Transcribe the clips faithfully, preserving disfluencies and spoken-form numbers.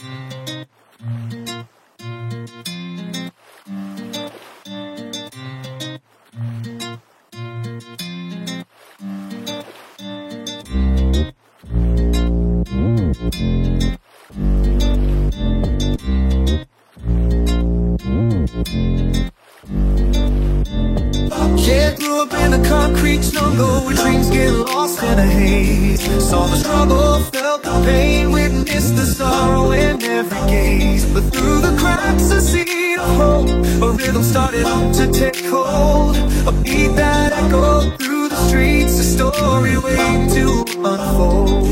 Yeah, grew up in a concrete jungle where dreams get lost in a haze. Saw the struggle, felt the pain, witnessed the sorrow in every gaze. But through the cracks a seed of hope, a rhythm started to take hold. A beat that echoed through the streets, a story waiting to unfold.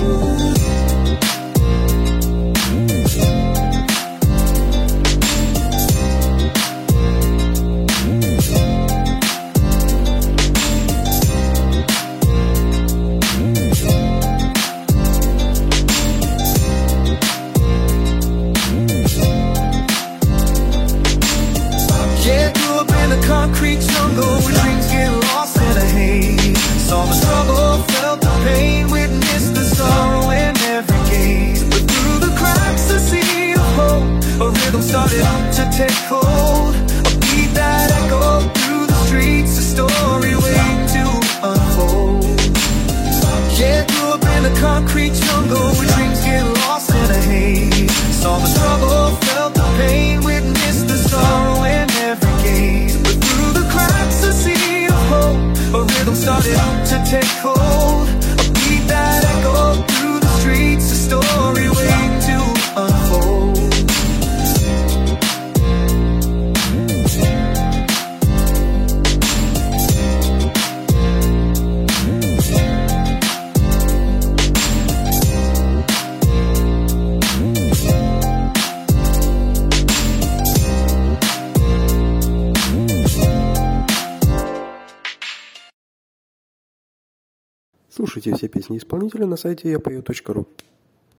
Concrete jungle where dreams get lost in a haze. Saw the struggle, felt the pain, witnessed the sorrow in every gaze. But through the cracks a sea of hope, a rhythm started to take hold. A beat that echoed through the streets, a story waiting to unfold. Yeah, grew up in a concrete jungle where dreams get lost in a haze. Saw the struggle, felt the pain, witnessed the sorrow in every gaze. A sea of hope, a rhythm started to take hold. A beat that echoed through the streets, a story waiting to unfold. Слушайте все песни исполнителя на сайте я пою точка ру.